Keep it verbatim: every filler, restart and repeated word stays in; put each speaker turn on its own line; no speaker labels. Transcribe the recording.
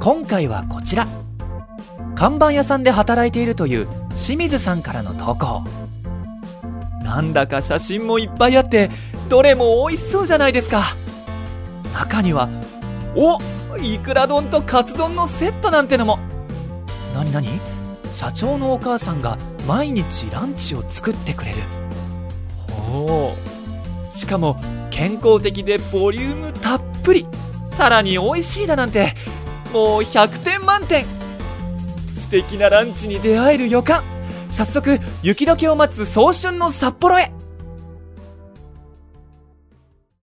今回はこちら、看板屋さんで働いているという清水さんからの投稿。なんだか写真もいっぱいあって、どれも美味しそうじゃないですか。中には、お、いくら丼とカツ丼のセットなんてのも。なになに？社長のお母さんが毎日ランチを作ってくれる。ほう、しかも健康的でボリュームたっぷり、さらに美味しいだなんて、もうひゃくてん満点。素敵なランチに出会える予感。早速雪解けを待つ早春の札幌へ。